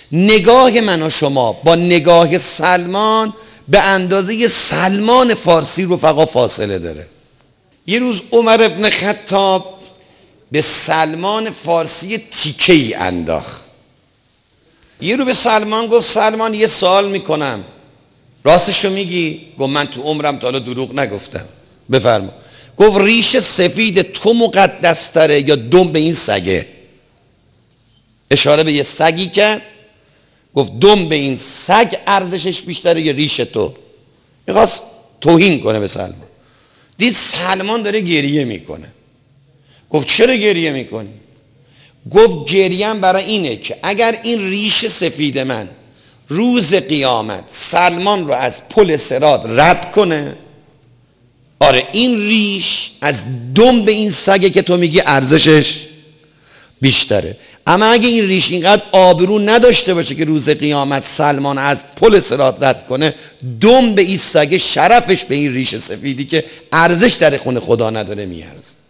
نگاه من و شما با نگاه سلمان به اندازه سلمان فارسی رفقا فاصله داره. یه روز عمر ابن خطاب به سلمان فارسی تیکه ای انداخت. یه رو به سلمان گفت سلمان یه سوال میکنم، راستشو میگی؟ گفت من تو عمرم تا حالا دروغ نگفتم. بفرما. گفت ریش سفید تو مقدس تره یا دم به این سگه؟ اشاره به یه سگی کرد، گفت دم به این سگ ارزشش بیشتره یا ریش تو؟ میخواست توهین کنه به سلمان. دید سلمان داره گریه میکنه. گفت چرا گریه میکنی؟ گفت گریم برای اینه که اگر این ریش سفید من روز قیامت سلمان رو از پل صراط رد کنه، آره این ریش از دم به این سگه که تو میگی ارزشش بیشتره. اما اگه این ریش اینقدر آبرو نداشته باشه که روز قیامت سلمان از پل صراط رد کنه، دم به این سگه شرفش به این ریش سفیدی که ارزش در خون خدا نداره میارزه.